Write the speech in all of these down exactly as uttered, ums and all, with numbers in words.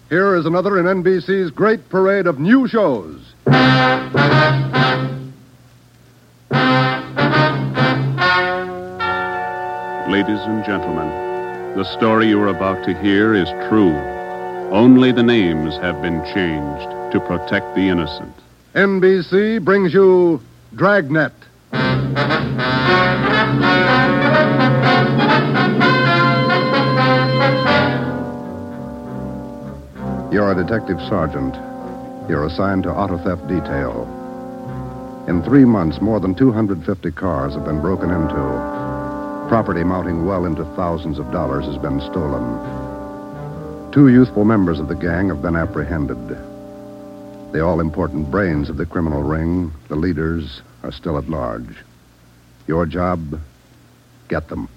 Here is another in N B C's great parade of new shows. Ladies and gentlemen, the story you are about to hear is true. Only the names have been changed to protect the innocent. N B C brings you Dragnet. You're a detective sergeant. You're assigned to auto theft detail. In three months, more than two hundred fifty cars have been broken into. Property mounting well into thousands of dollars has been stolen. Two youthful members of the gang have been apprehended. The all-important brains of the criminal ring, the leaders, are still at large. Your job, get them.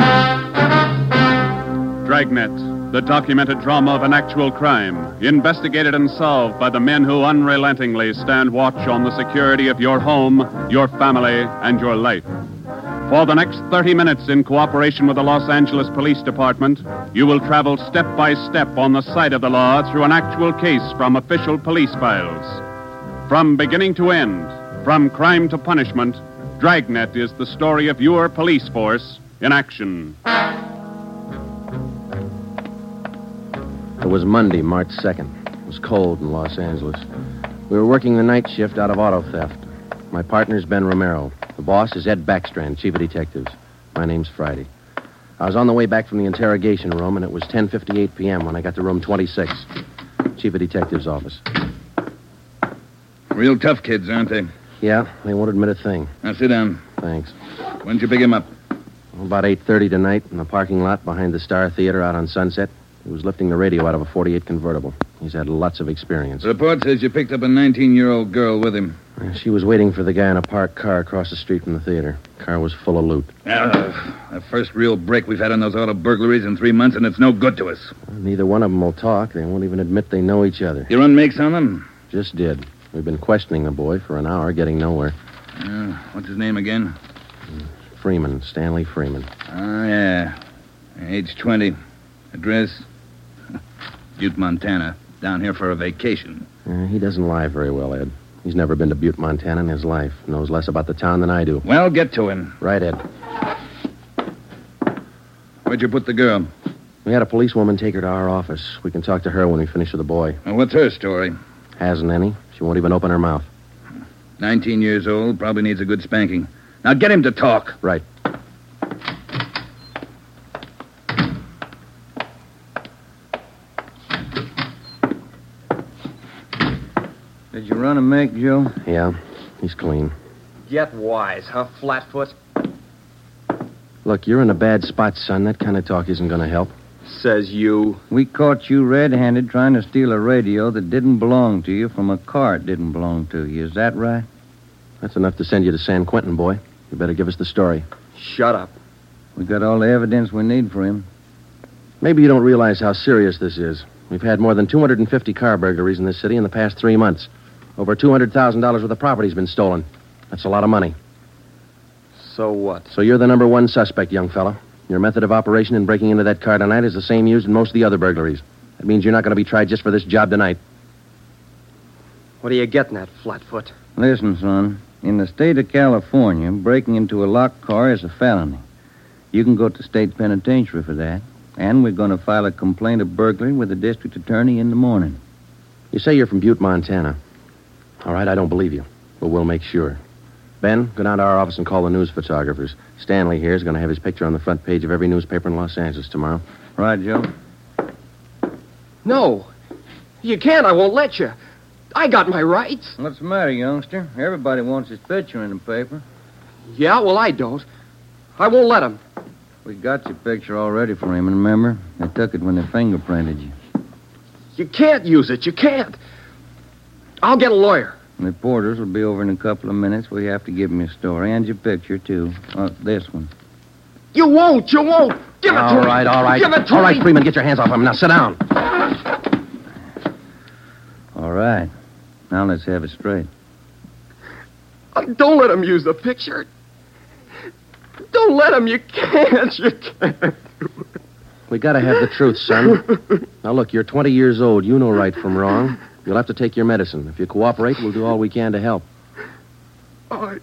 Dragnet, the documented drama of an actual crime, investigated and solved by the men who unrelentingly stand watch on the security of your home, your family, and your life. For the next thirty minutes, in cooperation with the Los Angeles Police Department, you will travel step by step on the side of the law through an actual case from official police files. From beginning to end, from crime to punishment, Dragnet is the story of your police force in action. It was Monday, March second. It was cold in Los Angeles. We were working the night shift out of auto theft. My partner's Ben Romero. The boss is Ed Backstrand, chief of detectives. My name's Friday. I was on the way back from the interrogation room, and it was ten fifty-eight p.m. when I got to room twenty-six, chief of detectives' office. Real tough kids, aren't they? Yeah, they won't admit a thing. Now, sit down. Thanks. When'd you pick him up? About eight thirty tonight in the parking lot behind the Star Theater out on Sunset. He was lifting the radio out of a forty-eight convertible. He's had lots of experience. The report says you picked up a nineteen-year-old girl with him. Uh, She was waiting for the guy in a parked car across the street from the theater. Car was full of loot. Uh, the first real break we've had on those auto burglaries in three months, and it's no good to us. Well, neither one of them will talk. They won't even admit they know each other. You run makes on them? Just did. We've been questioning the boy for an hour, getting nowhere. Uh, what's his name again? Freeman, Stanley Freeman. Oh, yeah. Age twenty. Address? Butte, Montana. Down here for a vacation. Uh, he doesn't lie very well, Ed. He's never been to Butte, Montana in his life. Knows less about the town than I do. Well, get to him. Right, Ed. Where'd you put the girl? We had a policewoman take her to our office. We can talk to her when we finish with the boy. Well, what's her story? Hasn't any. She won't even open her mouth. Nineteen years old, probably needs a good spanking. Now get him to talk. Right. Did you run a make, Joe? Yeah, he's clean. Get wise, huh, Flatfoot? Look, you're in a bad spot, son. That kind of talk isn't going to help. Says you. We caught you red-handed trying to steal a radio that didn't belong to you from a car it didn't belong to you. Is that right? That's enough to send you to San Quentin, boy. You better give us the story. Shut up. We got all the evidence we need for him. Maybe you don't realize how serious this is. We've had more than two hundred fifty car burglaries in this city in the past three months. Over two hundred thousand dollars worth of property's been stolen. That's a lot of money. So what? So you're the number one suspect, young fella. Your method of operation in breaking into that car tonight is the same used in most of the other burglaries. That means you're not going to be tried just for this job tonight. What are you getting at, Flatfoot? Listen, son. In the state of California, breaking into a locked car is a felony. You can go to state penitentiary for that. And we're going to file a complaint of burglary with the district attorney in the morning. You say you're from Butte, Montana. All right, I don't believe you, but we'll make sure. Ben, go down to our office and call the news photographers. Stanley here is going to have his picture on the front page of every newspaper in Los Angeles tomorrow. Right, Joe? No. You can't. I won't let you. I got my rights. What's the matter, youngster? Everybody wants his picture in the paper. Yeah, well, I don't. I won't let him. We got your picture already for him, remember? They took it when they fingerprinted you. You can't use it. You can't. I'll get a lawyer. Reporters will be over in a couple of minutes. We have to give them your story and your picture, too. Uh, this one. You won't. You won't. Give it to me. All right, all right. Give it to all me. right, Freeman, get your hands off him. Now sit down. All right. Now let's have it straight. Uh, Don't let him use the picture. Don't let him. You can't. You can't. We gotta have the truth, son. Now, look, you're twenty years old. You know right from wrong. You'll have to take your medicine. If you cooperate, we'll do all we can to help. Oh,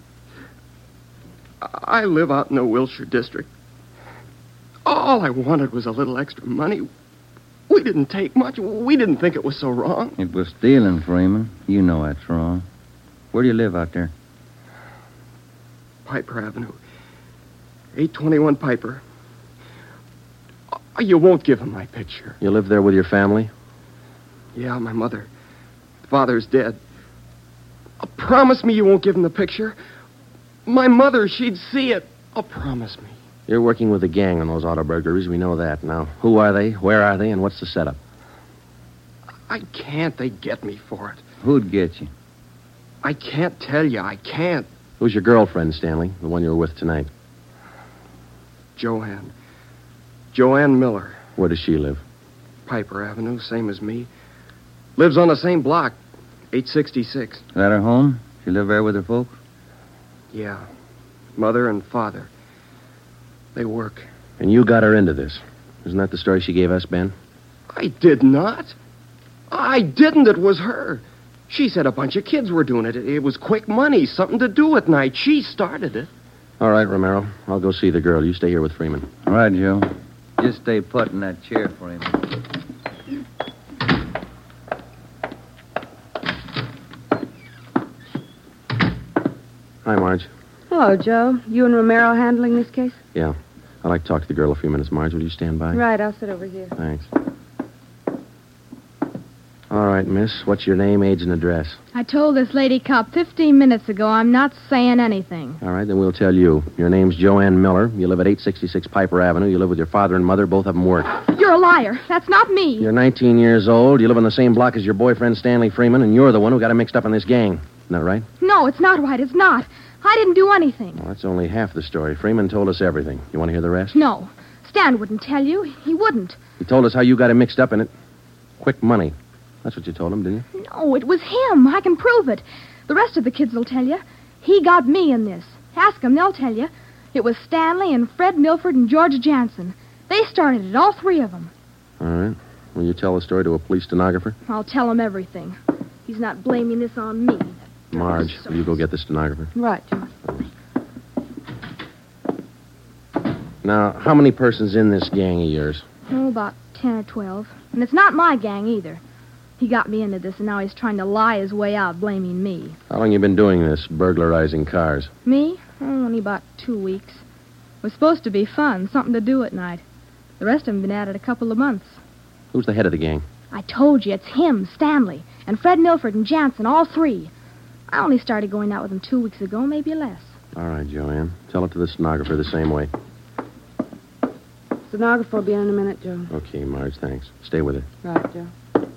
I, I live out in the Wilshire district. All I wanted was a little extra money. We didn't take much. We didn't think it was so wrong. It was stealing, Freeman. You know that's wrong. Where do you live out there? Piper Avenue. eight twenty-one Piper. Oh, you won't give him my picture. You live there with your family? Yeah, my mother. Father's dead. Oh, promise me you won't give him the picture. My mother, she'd see it. Oh, promise me. You're working with a gang on those auto burglaries. We know that. Now, who are they? Where are they? And what's the setup? I can't. They get me for it. Who'd get you? I can't tell you. I can't. Who's your girlfriend, Stanley? The one you were with tonight? Joanne. Joanne Miller. Where does she live? Piper Avenue, same as me. Lives on the same block, eight sixty-six. Is that her home? She live there with her folks? Yeah. Mother and father. They work. And you got her into this. Isn't that the story she gave us, Ben? I did not. I didn't. It was her. She said a bunch of kids were doing it. It was quick money, something to do at night. She started it. All right, Romero. I'll go see the girl. You stay here with Freeman. All right, Joe. Just stay put in that chair for him. Hi, Marge. Hello, Joe. You and Romero handling this case? Yeah. I'd like to talk to the girl a few minutes. Marge, will you stand by? Right, I'll sit over here. Thanks. All right, miss. What's your name, age, and address? I told this lady cop fifteen minutes ago I'm not saying anything. All right, then we'll tell you. Your name's Joanne Miller. You live at eight sixty-six Piper Avenue. You live with your father and mother. Both of them work. You're a liar. That's not me. You're nineteen years old. You live on the same block as your boyfriend, Stanley Freeman, and you're the one who got him mixed up in this gang. Isn't that right? No, it's not right. It's not. I didn't do anything. Well, that's only half the story. Freeman told us everything. You want to hear the rest? No. Stan wouldn't tell you. He wouldn't. He told us how you got him mixed up in it. Quick money. That's what you told him, didn't you? No, it was him. I can prove it. The rest of the kids will tell you. He got me in this. Ask them, they'll tell you. It was Stanley and Fred Milford and George Jansen. They started it, all three of them. All right. Will you tell the story to a police stenographer? I'll tell him everything. He's not blaming this on me. Marge, will you go get the stenographer? Right, Joe. Now, how many persons in this gang of yours? Oh, about ten or twelve. And it's not my gang either. He got me into this, and now he's trying to lie his way out, blaming me. How long you been doing this, burglarizing cars? Me? Oh, only about two weeks. It was supposed to be fun, something to do at night. The rest of them been at it a couple of months. Who's the head of the gang? I told you, it's him, Stanley, and Fred Milford and Jansen, all three. I only started going out with them two weeks ago, maybe less. All right, Joanne. Tell it to the stenographer the same way. Stenographer will be in in a minute, Joe. Okay, Marge, thanks. Stay with her. Right, Joe.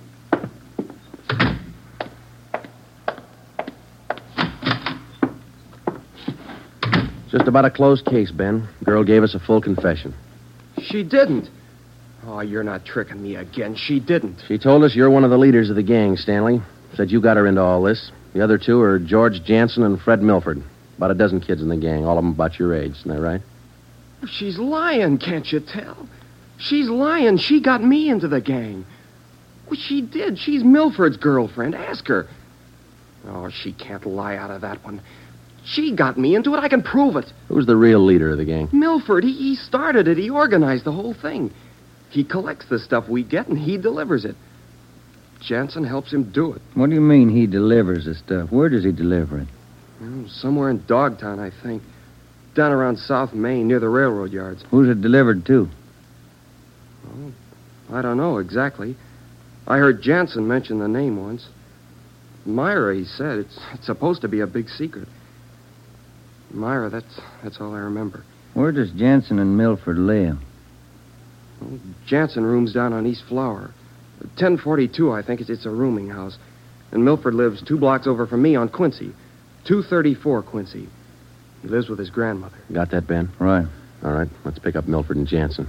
Just about a closed case, Ben. Girl gave us a full confession. She didn't. Oh, you're not tricking me again. She didn't. She told us you're one of the leaders of the gang, Stanley. Said you got her into all this. The other two are George Jansen and Fred Milford. About a dozen kids in the gang, all of them about your age. Isn't that right? She's lying, can't you tell? She's lying. She got me into the gang. Well, she did. She's Milford's girlfriend. Ask her. Oh, she can't lie out of that one. She got me into it. I can prove it. Who's the real leader of the gang? Milford. He, he started it. He organized the whole thing. He collects the stuff we get, and he delivers it. Jansen helps him do it. What do you mean he delivers the stuff? Where does he deliver it? Well, somewhere in Dogtown, I think. Down around South Main, near the railroad yards. Who's it delivered to? Oh, I don't know exactly. I heard Jansen mention the name once. Myra, he said. It's, it's supposed to be a big secret. Myra, that's that's all I remember. Where does Jansen and Milford live? Well, Jansen rooms down on East Flower. ten forty-two, I think. It's, it's a rooming house. And Milford lives two blocks over from me on Quincy. two thirty-four Quincy. He lives with his grandmother. Got that, Ben? Right. All right, let's pick up Milford and Jansen.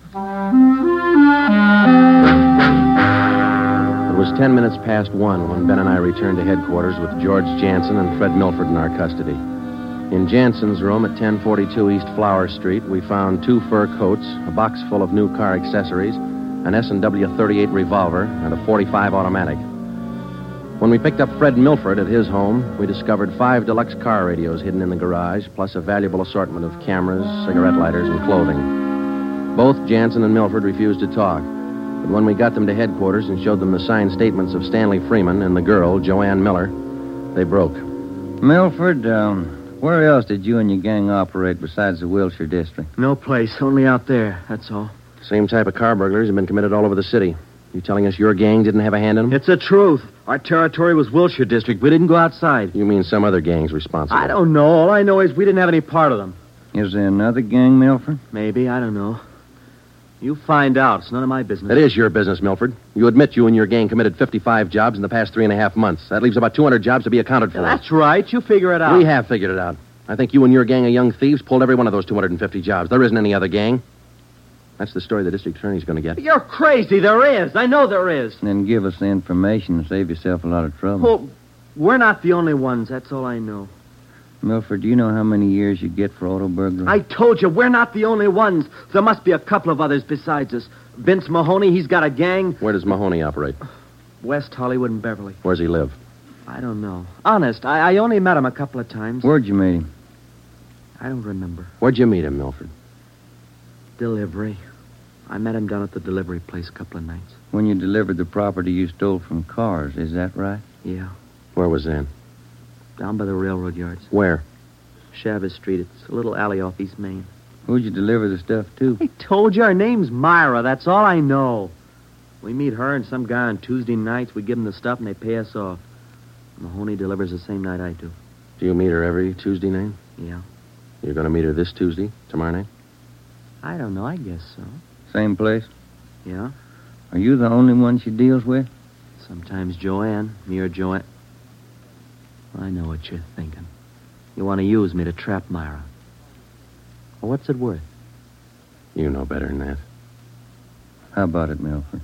It was ten minutes past one when Ben and I returned to headquarters with George Jansen and Fred Milford in our custody. In Jansen's room at ten forty-two East Flower Street, we found two fur coats, a box full of new car accessories, an S and W thirty-eight revolver, and a forty-five automatic. When we picked up Fred Milford at his home, we discovered five deluxe car radios hidden in the garage, plus a valuable assortment of cameras, cigarette lighters, and clothing. Both Jansen and Milford refused to talk, but when we got them to headquarters and showed them the signed statements of Stanley Freeman and the girl, Joanne Miller, they broke. Milford, um, where else did you and your gang operate besides the Wilshire district? No place, only out there, that's all. Same type of car burglaries have been committed all over the city. You telling us your gang didn't have a hand in them? It's the truth. Our territory was Wilshire district. We didn't go outside. You mean some other gang's responsible? I don't know. All I know is we didn't have any part of them. Is there another gang, Milford? Maybe. I don't know. You find out. It's none of my business. It is your business, Milford. You admit you and your gang committed fifty-five jobs in the past three and a half months. That leaves about two hundred jobs to be accounted for. Yeah, that's right. You figure it out. We have figured it out. I think you and your gang of young thieves pulled every one of those two hundred fifty jobs. There isn't any other gang. That's the story the district attorney's going to get. You're crazy. There is. I know there is. Then give us the information and save yourself a lot of trouble. Well, we're not the only ones. That's all I know. Milford, do you know how many years you get for auto burglary? I told you, we're not the only ones. There must be a couple of others besides us. Vince Mahoney, he's got a gang. Where does Mahoney operate? West Hollywood and Beverly. Where's he live? I don't know. Honest, I, I only met him a couple of times. Where'd you meet him? I don't remember. Where'd you meet him, Milford? Delivery. I met him down at the delivery place a couple of nights. When you delivered the property you stole from cars, is that right? Yeah. Where was that? Down by the railroad yards. Where? Chavez Street. It's a little alley off East Main. Who'd you deliver the stuff to? I told you, her name's Myra. That's all I know. We meet her and some guy on Tuesday nights. We give them the stuff and they pay us off. Mahoney delivers the same night I do. Do you meet her every Tuesday night? Yeah. You're going to meet her this Tuesday, tomorrow night? I don't know. I guess so. Same place? Yeah. Are you the only one she deals with? Sometimes Joanne. Me or Joanne. I know what you're thinking. You want to use me to trap Myra. Well, what's it worth? You know better than that. How about it, Milford?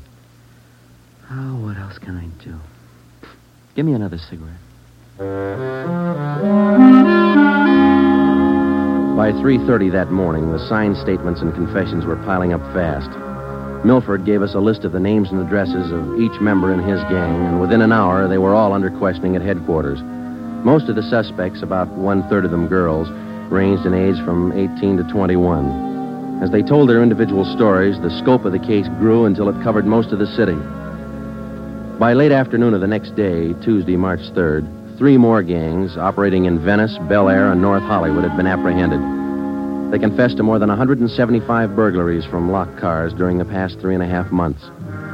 Oh, what else can I do? Give me another cigarette. By three thirty that morning, the signed statements and confessions were piling up fast. Milford gave us a list of the names and addresses of each member in his gang, and within an hour, they were all under questioning at headquarters. Most of the suspects, about one-third of them girls, ranged in age from eighteen to twenty-one. As they told their individual stories, the scope of the case grew until it covered most of the city. By late afternoon of the next day, Tuesday, March third, three more gangs operating in Venice, Bel Air, and North Hollywood had been apprehended. They confessed to more than one hundred seventy-five burglaries from locked cars during the past three and a half months.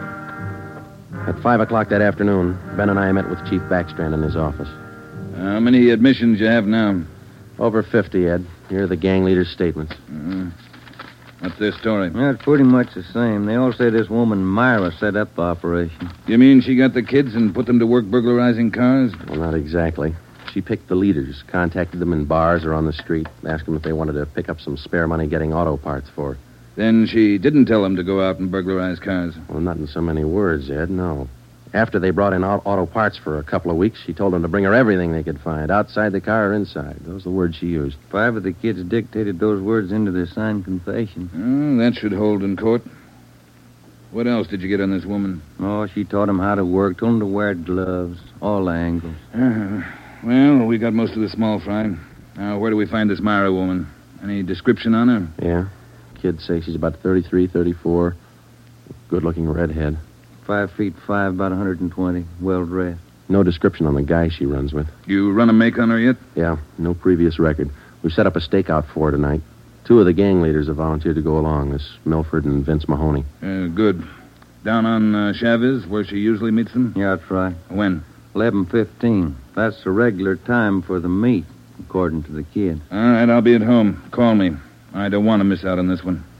At five o'clock that afternoon, Ben and I met with Chief Backstrand in his office. How many admissions you have now? Over fifty, Ed. Here are the gang leaders' statements. Uh, what's their story? Yeah, it's pretty much the same. They all say this woman Myra set up the operation. You mean she got the kids and put them to work burglarizing cars? Well, not exactly. She picked the leaders, contacted them in bars or on the street, asked them if they wanted to pick up some spare money getting auto parts for her. Then she didn't tell them to go out and burglarize cars. Well, not in so many words, Ed, no. After they brought in auto parts for a couple of weeks, she told them to bring her everything they could find, outside the car or inside. Those are the words she used. Five of the kids dictated those words into their signed confession. Oh, that should hold in court. What else did you get on this woman? Oh, she taught them how to work, told them to wear gloves, all angles. Uh, well, we got most of the small fry. Now, where do we find this Myra woman? Any description on her? Yeah. Kids say she's about thirty-three, thirty-four. Good-looking redhead. Five feet five, about one hundred twenty, well-dressed. No description on the guy she runs with. You run a make on her yet? Yeah, no previous record. We've set up a stakeout for her tonight. Two of the gang leaders have volunteered to go along, this Milford and Vince Mahoney. Uh, good. Down on uh, Chavez, where she usually meets them? Yeah, that's right. When? eleven fifteen. That's the regular time for the meet, according to the kid. All right, I'll be at home. Call me. I don't want to miss out on this one.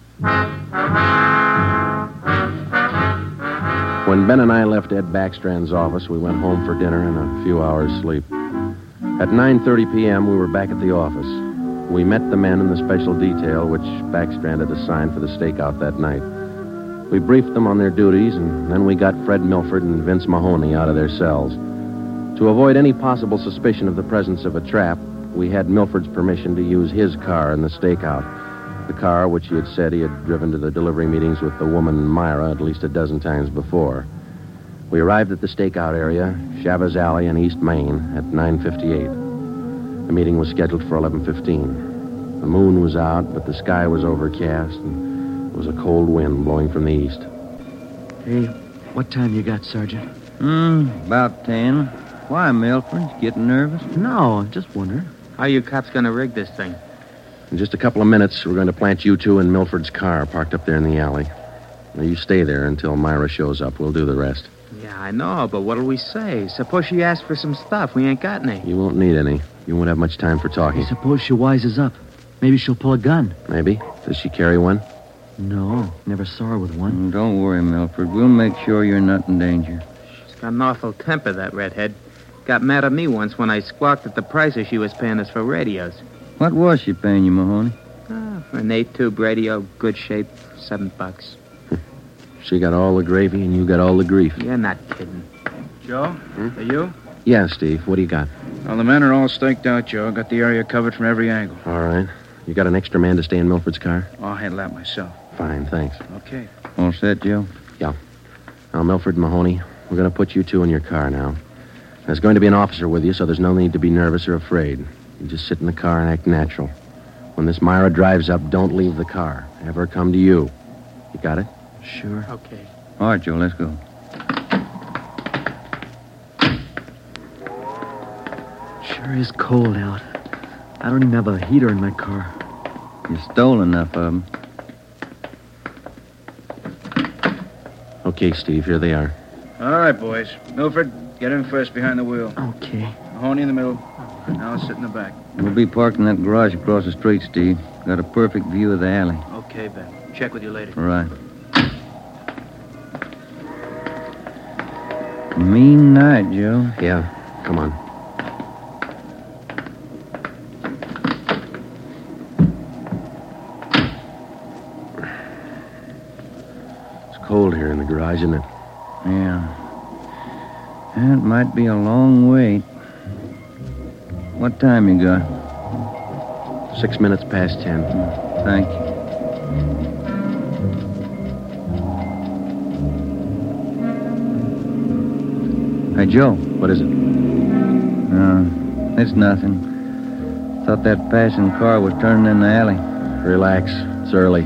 When Ben and I left Ed Backstrand's office, we went home for dinner and a few hours' sleep. At nine thirty p.m., we were back at the office. We met the men in the special detail which Backstrand had assigned for the stakeout that night. We briefed them on their duties, and then we got Fred Milford and Vince Mahoney out of their cells. To avoid any possible suspicion of the presence of a trap, we had Milford's permission to use his car in the stakeout. The car which he had said he had driven to the delivery meetings with the woman Myra at least a dozen times before. We arrived at the stakeout area, Chavez Alley in East Main, at nine fifty-eight. The meeting was scheduled for eleven fifteen. The moon was out, but the sky was overcast, and there was a cold wind blowing from the east. Hey, what time you got, Sergeant? Hmm, about ten. Why, Milford? Getting nervous? No, just wondering. How you cops gonna rig this thing? In just a couple of minutes, we're going to plant you two in Milford's car, parked up there in the alley. Now, you stay there until Myra shows up. We'll do the rest. Yeah, I know, but what'll we say? Suppose she asks for some stuff. We ain't got any. You won't need any. You won't have much time for talking. Suppose she wises up. Maybe she'll pull a gun. Maybe. Does she carry one? No, never saw her with one. Mm, Don't worry, Milford. We'll make sure you're not in danger. She's got an awful temper, that redhead. Got mad at me once when I squawked at the prices she was paying us for radios. What was she paying you, Mahoney? Ah, for an eight-tube radio, good shape, seven bucks. She got all the gravy and you got all the grief. You're not kidding. Joe, Hmm? are you? Yeah, Steve. What do you got? Well, the men are all staked out, Joe. Got the area covered from every angle. All right. You got an extra man to stay in Milford's car? I'll handle that myself. Fine, thanks. Okay. All set, Joe? Yeah. Now, Milford and Mahoney, we're going to put you two in your car now. There's going to be an officer with you, so there's no need to be nervous or afraid. You just sit in the car and act natural. When this Myra drives up, don't leave the car. Have her come to you. You got it? Sure. Okay. All right, Joe, let's go. Sure is cold out. I don't even have a heater in my car. You stole enough of them. Okay, Steve, here they are. All right, boys. Milford, get in first behind the wheel. Okay. Mahoney in the middle. Now I'll sit in the back. We'll be parked in that garage across the street, Steve. Got a perfect view of the alley. Okay, Ben. Check with you later. All right. Mean night, Joe. Yeah, come on. It's cold here in the garage, isn't it? Yeah. It might be a long wait. What time you got? Six minutes past ten. Thank you. Hey, Joe. What is it? Uh, it's nothing. Thought that passing car was turning in the alley. Relax. It's early.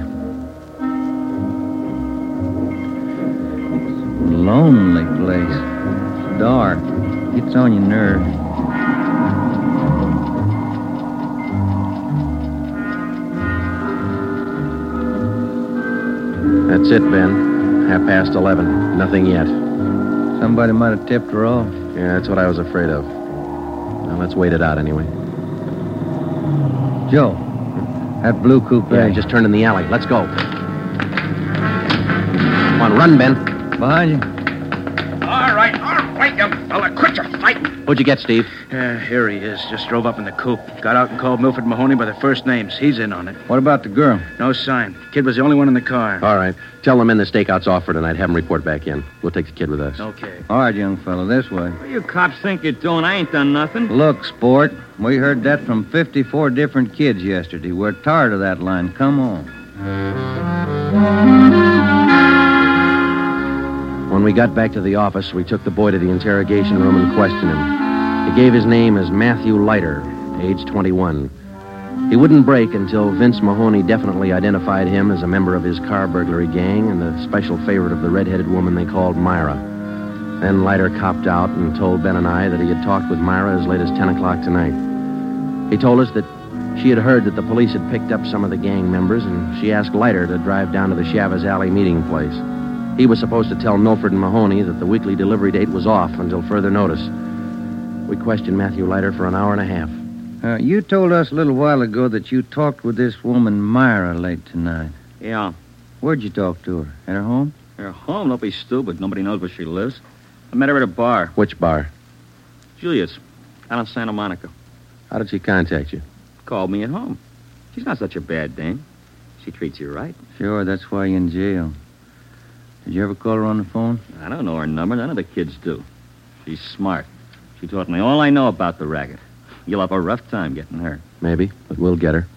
Lonely place. It's dark. Gets on your nerves. That's it, Ben. Half past eleven. Nothing yet. Somebody might have tipped her off. Yeah, that's what I was afraid of. Now, let's wait it out anyway. Joe, that blue coupe. Yeah, just turned in the alley. Let's go. Come on, run, Ben. Behind you. All right, all right, young fella. Quit your fighting. What'd you get, Steve? Yeah, here he is. Just drove up in the coupe. Got out and called Milford Mahoney by their first names. He's in on it. What about the girl? No sign. Kid was the only one in the car. All right. Tell them in the stakeout's off for tonight. Have them report back in. We'll take the kid with us. Okay. All right, young fellow, this way. What you cops think you're doing? I ain't done nothing. Look, sport, we heard that from fifty-four different kids yesterday. We're tired of that line. Come on. When we got back to the office, we took the boy to the interrogation room and questioned him. He gave his name as Matthew Leiter, age twenty-one. He wouldn't break until Vince Mahoney definitely identified him as a member of his car burglary gang and the special favorite of the red-headed woman they called Myra. Then Leiter copped out and told Ben and I that he had talked with Myra as late as ten o'clock tonight. He told us that she had heard that the police had picked up some of the gang members, and she asked Leiter to drive down to the Chavez Alley meeting place. He was supposed to tell Milford and Mahoney that the weekly delivery date was off until further notice. We questioned Matthew Leiter for an hour and a half. Uh, you told us a little while ago that you talked with this woman, Myra, late tonight. Yeah. Where'd you talk to her? At her home? Her home? Don't be stupid. Nobody knows where she lives. I met her at a bar. Which bar? Julius. Out in Santa Monica. How did she contact you? Called me at home. She's not such a bad dame. She treats you right. Sure, that's why you're in jail. Did you ever call her on the phone? I don't know her number. None of the kids do. She's smart. She taught me all I know about the racket. You'll have a rough time getting her. Maybe, but we'll get her.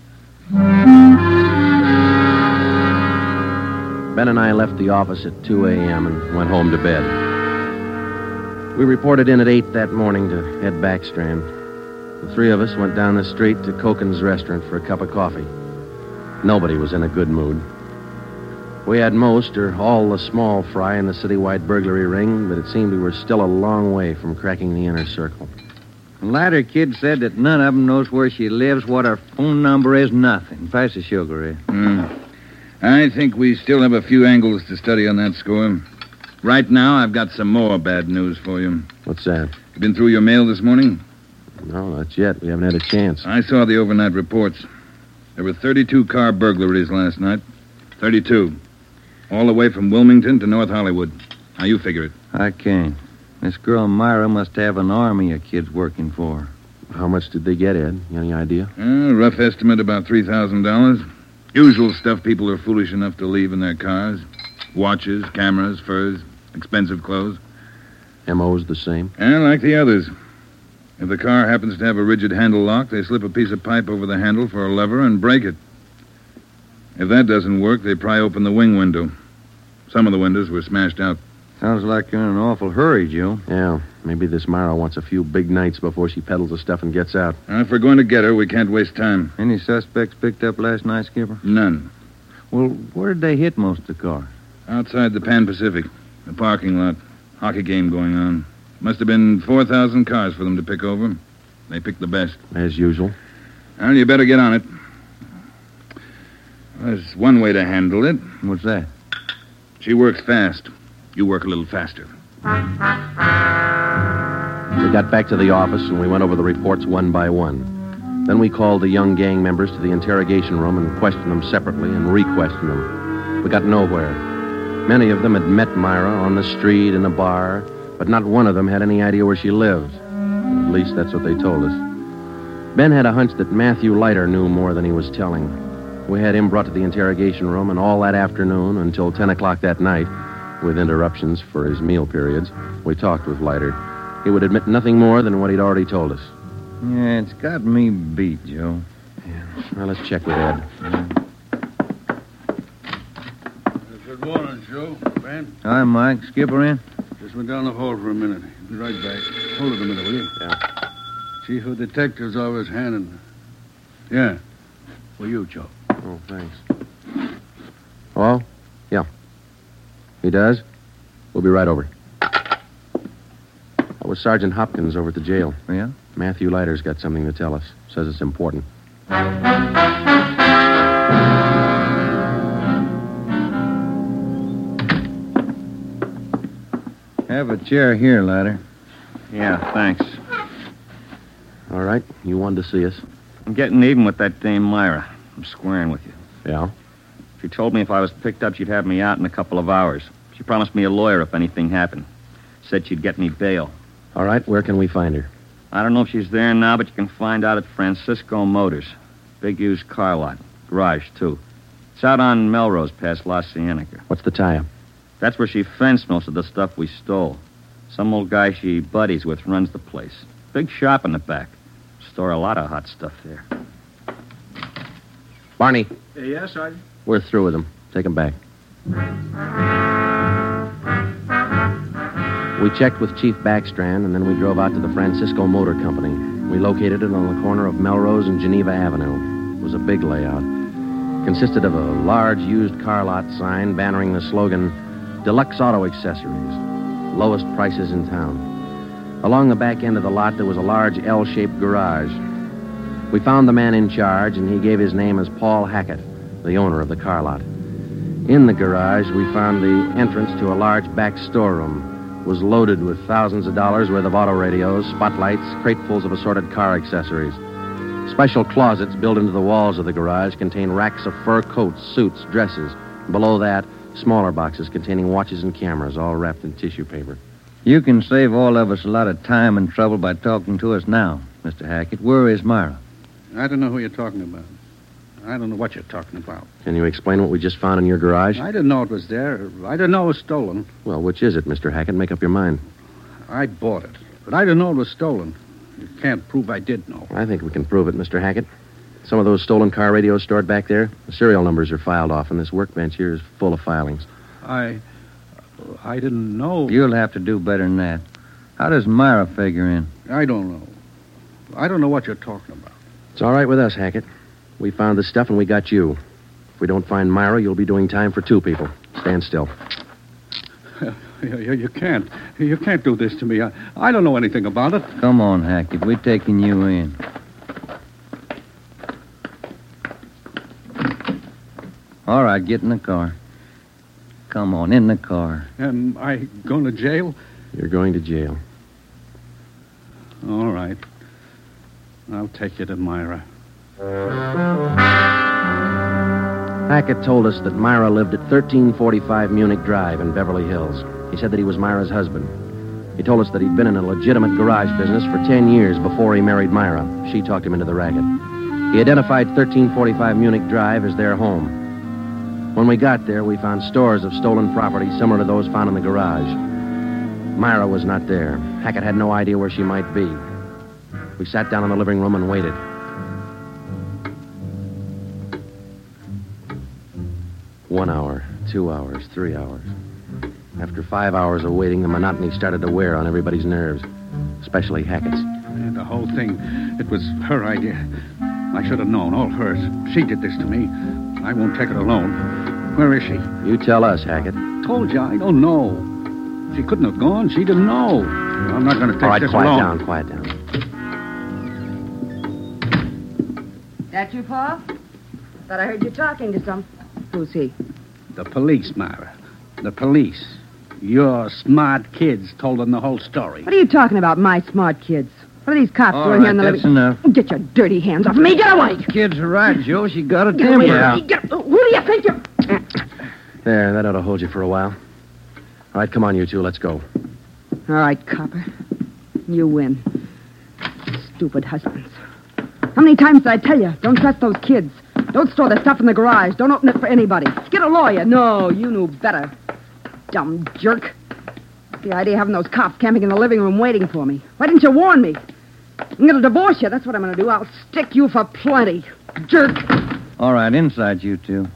Ben and I left the office at two a.m. and went home to bed. We reported in at eight that morning to Ed Backstrand. The three of us went down the street to Koken's restaurant for a cup of coffee. Nobody was in a good mood. We had most or all the small fry in the citywide burglary ring, but it seemed we were still a long way from cracking the inner circle. The latter kid said that none of them knows where she lives, what her phone number is, nothing. Pass the sugar, Ed. Mm. I think we still have a few angles to study on that score. Right now, I've got some more bad news for you. What's that? You been through your mail this morning? No, not yet. We haven't had a chance. I saw the overnight reports. There were thirty-two car burglaries last night. thirty-two. All the way from Wilmington to North Hollywood. How you figure it? I can't. This girl Myra must have an army of kids working for her. How much did they get, Ed? Any idea? Uh, rough estimate, about three thousand dollars. Usual stuff people are foolish enough to leave in their cars. Watches, cameras, furs, expensive clothes. M O's the same? And like the others. If the car happens to have a rigid handle lock, they slip a piece of pipe over the handle for a lever and break it. If that doesn't work, they pry open the wing window. Some of the windows were smashed out. Sounds like you're in an awful hurry, Joe. Yeah, maybe this Myra wants a few big nights before she peddles the stuff and gets out. Uh, if we're going to get her, we can't waste time. Any suspects picked up last night, Skipper? None. Well, where did they hit most of the cars? Outside the Pan Pacific. The parking lot. Hockey game going on. Must have been four thousand cars for them to pick over. They picked the best. As usual. Well, you better get on it. There's one way to handle it. What's that? She works fast. You work a little faster. We got back to the office and we went over the reports one by one. Then we called the young gang members to the interrogation room and questioned them separately and re-questioned them. We got nowhere. Many of them had met Myra on the street, in a bar, but not one of them had any idea where she lived. At least that's what they told us. Ben had a hunch that Matthew Leiter knew more than he was telling. We had him brought to the interrogation room, and all that afternoon until ten o'clock that night, with interruptions for his meal periods, we talked with Leiter. He would admit nothing more than what he'd already told us. Yeah, it's got me beat, Joe. Yeah. Well, let's check with Ed. Good morning, Joe. Ben? Hi, Mike. Skipper in? Just went down the hall for a minute. Be right back. Hold it a minute, will you? Yeah. Chief of Detectives always handing. Yeah. For you, Joe. Oh, thanks. Hello? Yeah. He does? We'll be right over. That was Sergeant Hopkins over at the jail. Yeah? Matthew Leiter's got something to tell us. Says it's important. Have a chair here, Leiter. Yeah, thanks. All right. You wanted to see us. I'm getting even with that dame Myra. I'm squaring with you. Yeah? She told me if I was picked up, she'd have me out in a couple of hours. She promised me a lawyer if anything happened. Said she'd get me bail. All right. Where can we find her? I don't know if she's there now, but you can find out at Francisco Motors. Big used car lot. Garage, too. It's out on Melrose past La Cienega. What's the tie-up? That's where she fenced most of the stuff we stole. Some old guy she buddies with runs the place. Big shop in the back. Store a lot of hot stuff there. Barney. Uh, yes, Sergeant? We're through with him. Take him back. We checked with Chief Backstrand, and then we drove out to the Francisco Motor Company. We located it on the corner of Melrose and Geneva Avenue. It was a big layout. It consisted of a large used car lot sign bannering the slogan, Deluxe Auto Accessories, lowest prices in town. Along the back end of the lot, there was a large L-shaped garage. We found the man in charge, and he gave his name as Paul Hackett, the owner of the car lot. In the garage, we found the entrance to a large back storeroom. It was loaded with thousands of dollars worth of auto radios, spotlights, cratefuls of assorted car accessories. Special closets built into the walls of the garage contain racks of fur coats, suits, dresses. Below that, smaller boxes containing watches and cameras, all wrapped in tissue paper. You can save all of us a lot of time and trouble by talking to us now, Mister Hackett. Where is Myra? I don't know who you're talking about. I don't know what you're talking about. Can you explain what we just found in your garage? I didn't know it was there. I didn't know it was stolen. Well, which is it, Mister Hackett? Make up your mind. I bought it, but I didn't know it was stolen. You can't prove I did know. I think we can prove it, Mister Hackett. Some of those stolen car radios stored back there, the serial numbers are filed off, and this workbench here is full of filings. I... I didn't know. You'll have to do better than that. How does Myra figure in? I don't know. I don't know what you're talking about. It's all right with us, Hackett. We found the stuff and we got you. If we don't find Myra, you'll be doing time for two people. Stand still. You, you, you can't. You can't do this to me. I, I don't know anything about it. Come on, Hackett. We're taking you in. All right, get in the car. Come on, in the car. Am I going to jail? You're going to jail. All right. I'll take you to Myra. Hackett told us that Myra lived at thirteen forty-five Munich Drive in Beverly Hills. He said that he was Myra's husband. He told us that he'd been in a legitimate garage business for ten years before he married Myra. She talked him into the racket. He identified thirteen forty-five Munich Drive as their home. When we got there, we found stores of stolen property similar to those found in the garage. Myra was not there. Hackett had no idea where she might be. We sat down in the living room and waited. One hour, two hours, three hours. After five hours of waiting, the monotony started to wear on everybody's nerves, especially Hackett's. Yeah, the whole thing, it was her idea. I should have known, all hers. She did this to me. I won't take it alone. Where is she? You tell us, Hackett. Told you, I don't know. She couldn't have gone. She didn't know. I'm not going to take All right, this quiet alone. down, quiet down. That you, Paul? Thought I heard you talking to some. Who's he? The police, Myra. The police. Your smart kids told them the whole story. What are you talking about, my smart kids? What are these cops All doing right, here in the that's living... enough. Get your dirty hands off me. Get away. Kids are right, Joe. She got a Get away temper. from me. Get... Who do you think you're... There, that ought to hold you for a while. All right, come on, you two. Let's go. All right, copper. You win. Stupid husbands. How many times did I tell you? Don't trust those kids. Don't store their stuff in the garage. Don't open it for anybody. Get a lawyer. No, you knew better. Dumb jerk. The idea of having those cops camping in the living room waiting for me. Why didn't you warn me? I'm going to divorce you. That's what I'm going to do. I'll stick you for plenty. Jerk. All right, inside you two.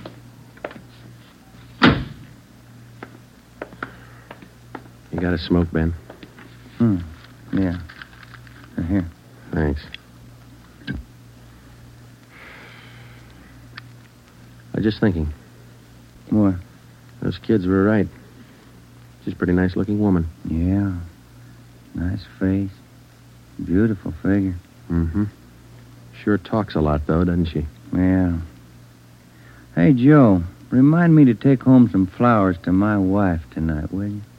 You got a smoke, Ben? Hmm. Yeah. Uh, here. Thanks. I was just thinking. What? Those kids were right. She's a pretty nice-looking woman. Yeah. Nice face. Beautiful figure. Mm-hmm. Sure talks a lot, though, doesn't she? Yeah. Hey, Joe, remind me to take home some flowers to my wife tonight, will you?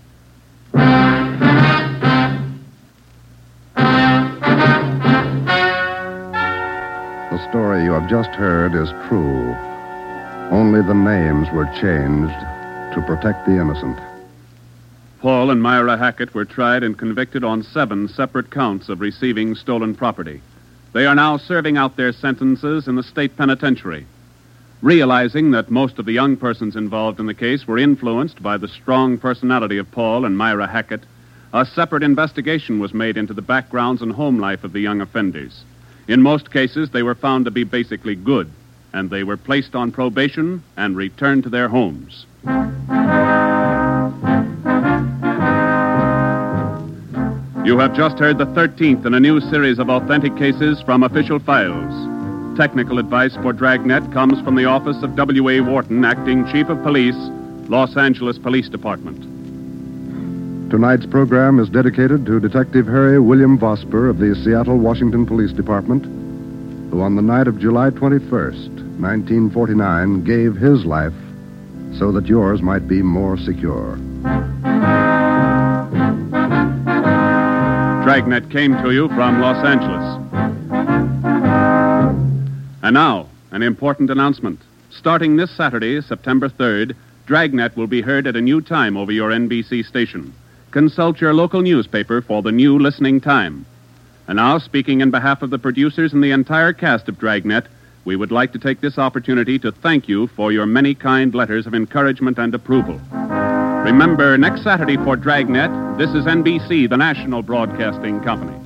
The story you have just heard is true. Only the names were changed to protect the innocent. Paul and Myra Hackett were tried and convicted on seven separate counts of receiving stolen property. They are now serving out their sentences in the state penitentiary. Realizing that most of the young persons involved in the case were influenced by the strong personality of Paul and Myra Hackett, a separate investigation was made into the backgrounds and home life of the young offenders. In most cases, they were found to be basically good, and they were placed on probation and returned to their homes. You have just heard the thirteenth in a new series of authentic cases from official files. Technical advice for Dragnet comes from the office of W A. Wharton, Acting Chief of Police, Los Angeles Police Department. Tonight's program is dedicated to Detective Harry William Vosper of the Seattle, Washington Police Department, who on the night of July twenty-first, nineteen forty-nine, gave his life so that yours might be more secure. Dragnet came to you from Los Angeles. And now, an important announcement. Starting this Saturday, September third, Dragnet will be heard at a new time over your N B C station. Consult your local newspaper for the new listening time. And now, speaking in behalf of the producers and the entire cast of Dragnet, we would like to take this opportunity to thank you for your many kind letters of encouragement and approval. Remember, next Saturday for Dragnet, this is N B C, the national broadcasting company.